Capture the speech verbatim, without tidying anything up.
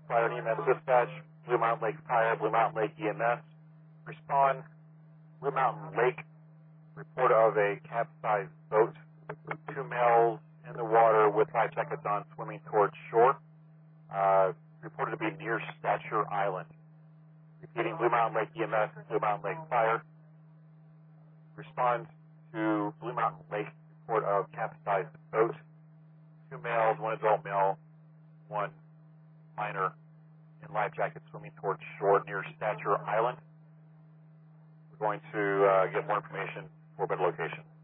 Fire and E M S dispatch, Blue Mountain Lake Fire, Blue Mountain Lake E M S. Respond, Blue Mountain Lake, report of a capsized boat. Two males in the water with life jackets on swimming towards shore. Uh, reported to be near Stature Island. Repeating, Blue Mountain Lake E M S, Blue Mountain Lake Fire. Respond to Blue Mountain Lake, report of capsized boat. Two males, one adult male, one minor in life jackets swimming towards shore near Stature Island. We're going to uh, get more information for a better location.